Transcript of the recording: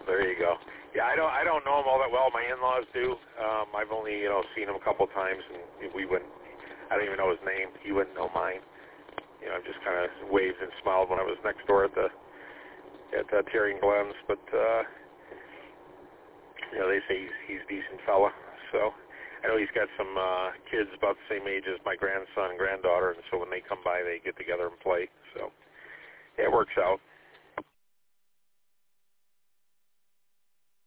there you go. Yeah, I don't know him all that well. My in-laws do. I've only seen him a couple of times, and we wouldn't. I don't even know his name. He wouldn't know mine. I just kind of waved and smiled when I was next door at Terry and Glenn's. But they say he's a decent fella. So I know he's got some kids about the same age as my grandson and granddaughter, and so when they come by, they get together and play. So yeah, it works out.